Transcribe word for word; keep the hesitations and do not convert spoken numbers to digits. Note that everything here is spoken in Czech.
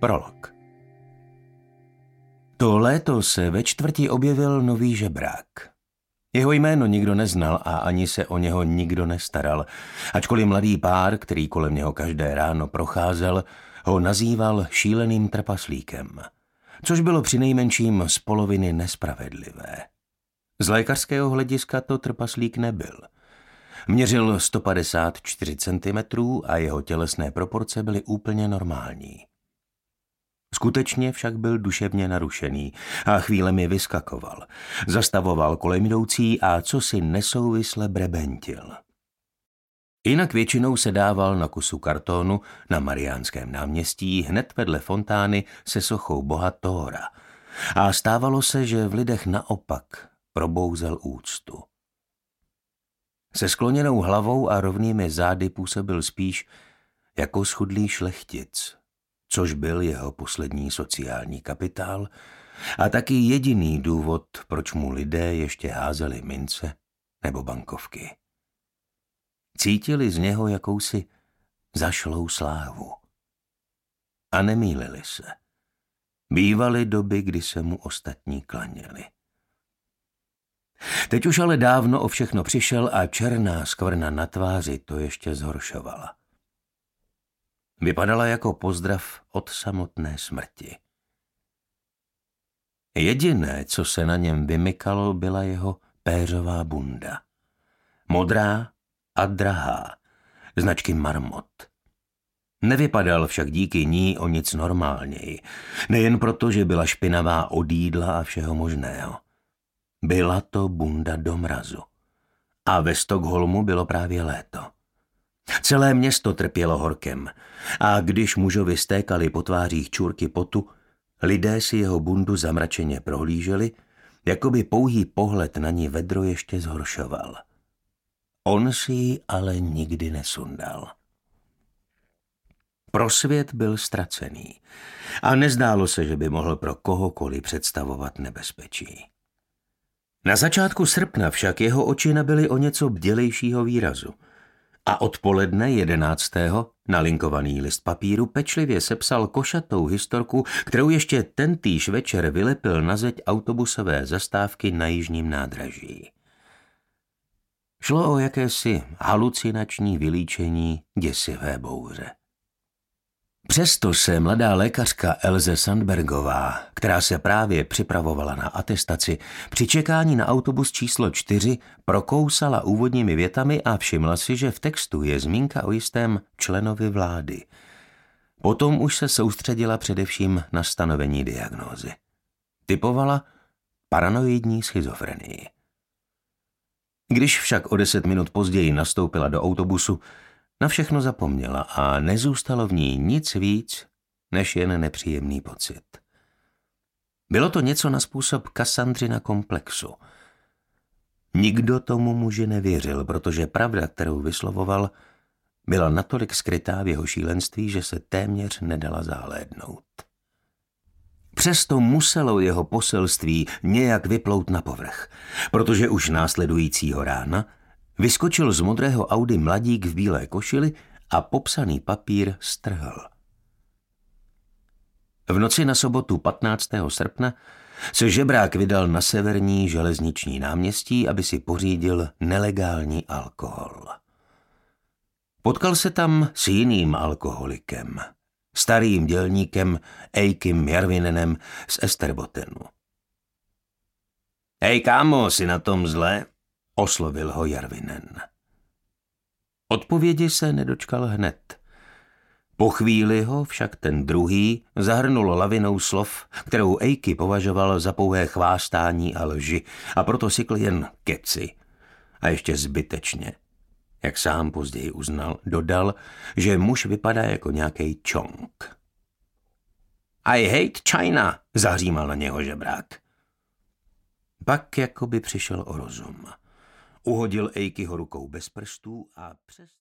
Prolog. To léto se ve čtvrti objevil nový žebrák. Jeho jméno nikdo neznal a ani se o něho nikdo nestaral, ačkoliv mladý pár, který kolem něho každé ráno procházel, ho nazýval šíleným trpaslíkem, což bylo přinejmenším z poloviny nespravedlivé. Z lékařského hlediska to trpaslík nebyl. Měřil sto padesát čtyři centimetrů a jeho tělesné proporce byly úplně normální. Skutečně však byl duševně narušený a chvílemi vyskakoval, zastavoval kolem jdoucí a cosi nesouvisle brebentil. Jinak většinou se dával na kusu kartonu na Mariánském náměstí hned vedle fontány se sochou boha Thora a stávalo se, že v lidech naopak probouzel úctu. Se skloněnou hlavou a rovnými zády působil spíš jako schudlý šlechtic, což byl jeho poslední sociální kapitál a taky jediný důvod, proč mu lidé ještě házeli mince nebo bankovky. Cítili z něho jakousi zašlou slávu. A nemýlili se. Bývaly doby, kdy se mu ostatní klaněli. Teď už ale dávno o všechno přišel a černá skvrna na tváři to ještě zhoršovala. Vypadala jako pozdrav od samotné smrti. Jediné, co se na něm vymykalo, byla jeho péřová bunda. Modrá a drahá, značky Marmot. Nevypadal však díky ní o nic normálněji, nejen proto, že byla špinavá od jídla a všeho možného. Byla to bunda do mrazu. A ve Stockholmu bylo právě léto. Celé město trpělo horkem a když mužovi stékaly po tvářích čůrky potu, lidé si jeho bundu zamračeně prohlíželi, jako by pouhý pohled na ní vedro ještě zhoršoval. On si ji ale nikdy nesundal. Prosvět byl ztracený a nezdálo se, že by mohl pro kohokoliv představovat nebezpečí. Na začátku srpna však jeho oči nabyly o něco bdělejšího výrazu a odpoledne jedenáctého nalinkovaný list papíru pečlivě sepsal košatou historku, kterou ještě tentýž večer vylepil na zeď autobusové zastávky na jižním nádraží. Šlo o jakési halucinační vylíčení děsivé bouře. Přesto se mladá lékařka Elze Sandbergová, která se právě připravovala na atestaci, při čekání na autobus číslo čtyři prokousala úvodními větami a všimla si, že v textu je zmínka o jistém členovi vlády. Potom už se soustředila především na stanovení diagnózy. Typovala paranoidní schizofrenii. Když však o deset minut později nastoupila do autobusu, na všechno zapomněla a nezůstalo v ní nic víc, než jen nepříjemný pocit. Bylo to něco na způsob Kassandřina komplexu. Nikdo tomu muži nevěřil, protože pravda, kterou vyslovoval, byla natolik skrytá v jeho šílenství, že se téměř nedala zahlédnout. Přesto muselo jeho poselství nějak vyplout na povrch, protože už následujícího rána vyskočil z modrého Audi mladík v bílé košili a popsaný papír strhl. V noci na sobotu patnáctého srpna se žebrák vydal na severní železniční náměstí, aby si pořídil nelegální alkohol. Potkal se tam s jiným alkoholikem, starým dělníkem Eikim Jarvinenem z Esterbotenu. Hej kámo, jsi na tom zle? Oslovil ho Jarvinen. Odpovědi se nedočkal hned. Po chvíli ho však ten druhý zahrnul lavinou slov, kterou Eiki považoval za pouhé chvástání a lži, a proto sykl jen keci. A ještě zbytečně, jak sám později uznal, dodal, že muž vypadá jako nějakej čong. I hate China, zahřímal na něho žebrák. Pak jakoby přišel o rozum. Uhodil Eikiho rukou bez prstů a přes